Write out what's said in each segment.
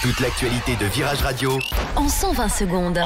Toute l'actualité de Virage Radio en 120 secondes.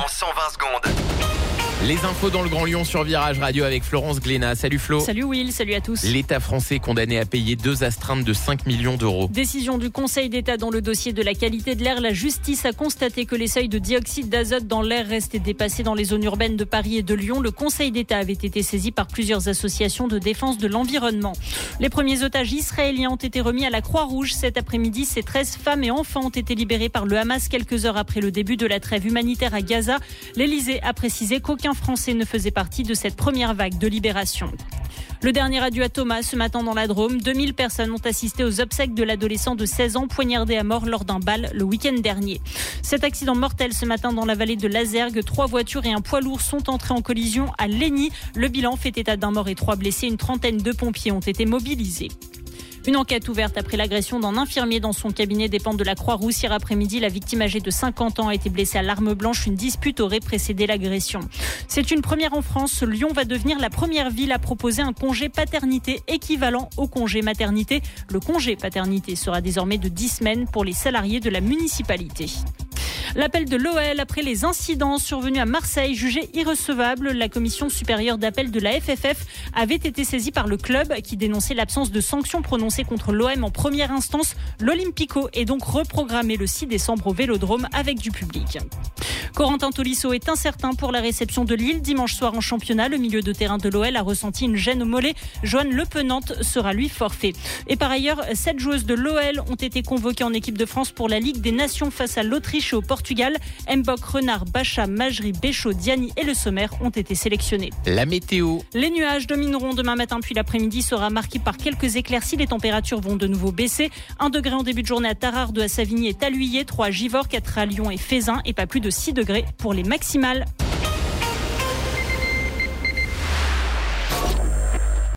Les infos dans le Grand Lyon sur Virage Radio avec Florence Glénat. Salut Flo. Salut Will, salut à tous. L'État français condamné à payer 2 astreintes de 5 millions d'euros. Décision du Conseil d'État dans le dossier de la qualité de l'air. La justice a constaté que les seuils de dioxyde d'azote dans l'air restaient dépassés dans les zones urbaines de Paris et de Lyon. Le Conseil d'État avait été saisi par plusieurs associations de défense de l'environnement. Les premiers otages israéliens ont été remis à la Croix-Rouge cet après-midi. Ces 13 femmes et enfants ont été libérés par le Hamas quelques heures après le début de la trêve humanitaire à Gaza. L'Élysée a précisé qu'aucun Français ne faisait partie de cette première vague de libération. Le dernier adieu à Thomas ce matin dans la Drôme. 2000 personnes ont assisté aux obsèques de l'adolescent de 16 ans poignardé à mort lors d'un bal le week-end dernier. Cet accident mortel ce matin dans la vallée de Lazergue. 3 voitures et un poids lourd sont entrés en collision à Lény. Le bilan fait état d'un mort et 3 blessés. Une trentaine de pompiers ont été mobilisés. Une enquête ouverte après l'agression d'un infirmier dans son cabinet des pentes de la Croix-Rousse. Hier après-midi, la victime âgée de 50 ans a été blessée à l'arme blanche. Une dispute aurait précédé l'agression. C'est une première en France. Lyon va devenir la première ville à proposer un congé paternité équivalent au congé maternité. Le congé paternité sera désormais de 10 semaines pour les salariés de la municipalité. L'appel de l'OL après les incidents survenus à Marseille, jugé irrecevable. La commission supérieure d'appel de la FFF avait été saisie par le club qui dénonçait l'absence de sanctions prononcées contre l'OM en première instance. L'Olympico est donc reprogrammé le 6 décembre au Vélodrome avec du public. Corentin Tolisso est incertain pour la réception de Lille. Dimanche soir en championnat, le milieu de terrain de l'OL a ressenti une gêne au mollet. Joanne Lepenante sera lui forfait. Et par ailleurs, 7 joueuses de l'OL ont été convoquées en équipe de France pour la Ligue des Nations face à l'Autriche et au Portugal. Mbok, Renard, Bacha, Majri, Béchaud, Diani et Le Sommer ont été sélectionnés. La météo. Les nuages domineront demain matin puis l'après-midi sera marqué par quelques éclaircies. Les températures vont de nouveau baisser. 1 degré en début de journée à Tarare, 2 à Savigny et Taluyer, 3 à Givors, 4 à Lyon et Fézin et pas plus de 6 degrés pour les maximales.